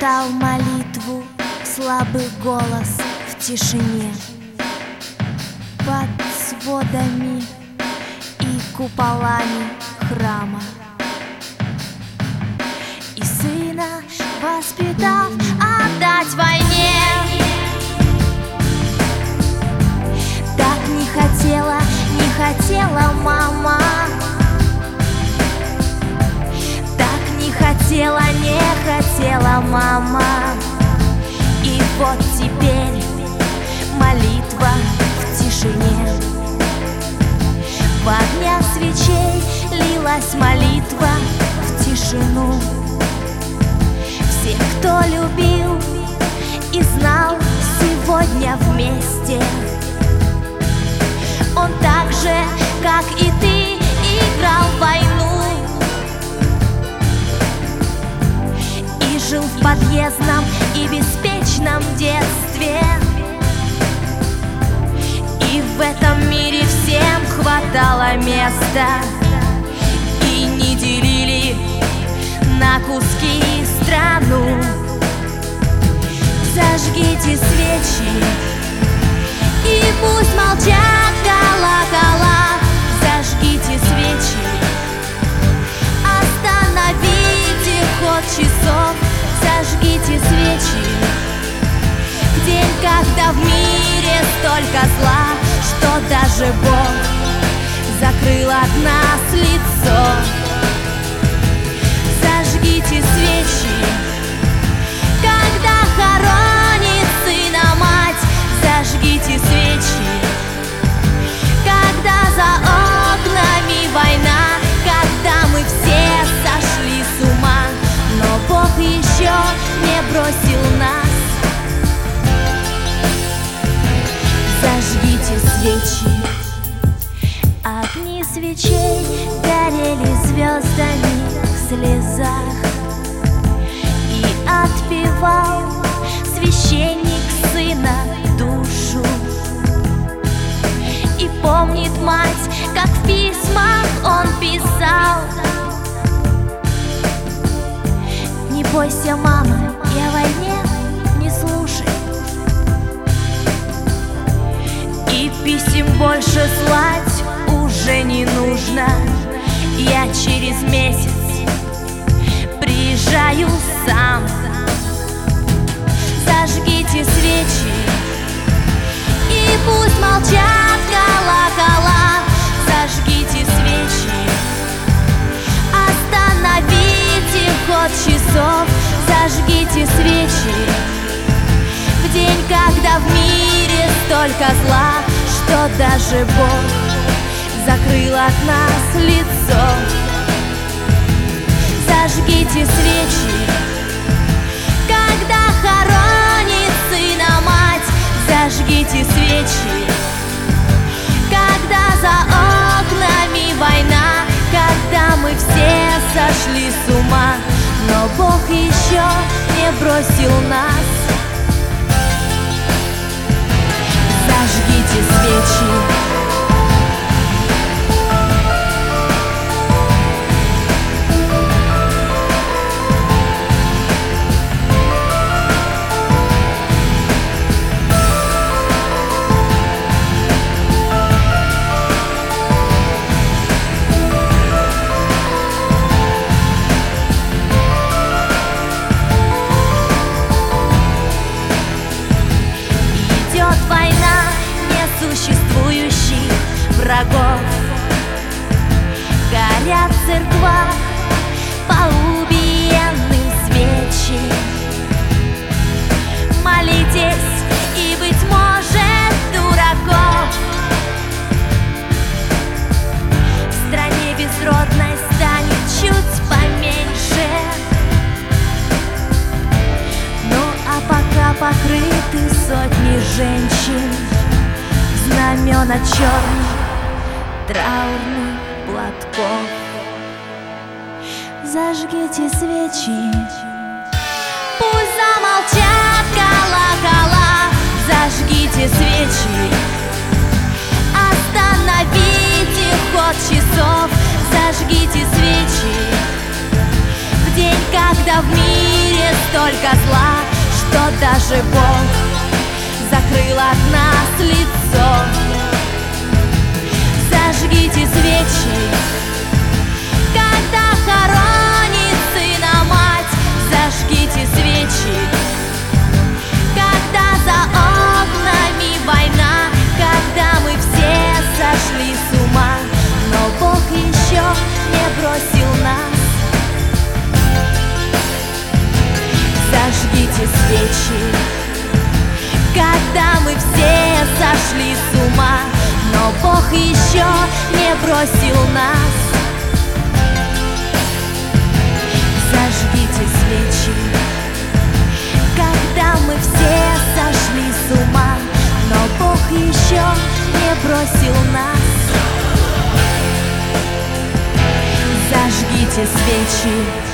Шептал молитву слабый голос в тишине. Под сводами и куполами храма. И сына воспитав, отдать войне. Так не хотела мама. Так не хотела мама. И вот теперь молитва в тишине. В огнях свечей лилась молитва в тишину. Все, кто любил и знал, сегодня вместе. Он так же, как и ты, играл в войну и жил в подъездном и беспечном детстве. И в этом мире всем хватало места, и не делили на куски страну. Зажгите свечи, и пусть молчат колокола. Зажгите свечи, остановите ход часов. Зажгите свечи в день, когда в мире столько зла, что даже Бог закрыл от нас лицо. Зажгите свечи, когда хоронит сына мать. Зажгите свечи, когда за окнами война, когда мы все сошли с ума, но Бог еще не бросил нас. Зажгите свечи. Огни свечей горели звездами в слезах, и отпевал священник сына душу. И помнит мать, как в письмах он писал: не бойся, мама, и о войне не слушай. И писем больше слать уже не нужно. Я через месяц приезжаю сам. Зажгите свечи, и пусть молчат колокола. Зажгите свечи, остановите ход часов. Зажгите свечи в день, когда в мире столько зла, что даже Бог закрыл от нас лицо. Зажгите свечи, когда хоронит сына мать. Зажгите свечи, когда за окнами война, когда мы все сошли с ума, но Бог еще не бросил нас. Зажгите свечи. Война несуществующих врагов. Горят в церквах по убиенным свечи. Молитесь, и, быть может, дураков в стране безродной станет чуть поменьше. Ну а пока покрыты сотни женщин знамена черных траурных платков. Зажгите свечи, пусть замолчат колокола. Зажгите свечи, остановите ход часов. Зажгите свечи в день, когда в мире столько зла, что даже Бог закрыл от нас лицо. Зажгите свечи, когда хоронит сына мать. Зажгите свечи, когда за окнами война, когда мы все сошли с ума, но Бог еще не бросил нас. Зажгите свечи, когда мы все сошли с ума, но Бог еще не бросил нас. Зажгите свечи, когда мы все сошли с ума, но Бог еще не бросил нас. Зажгите свечи,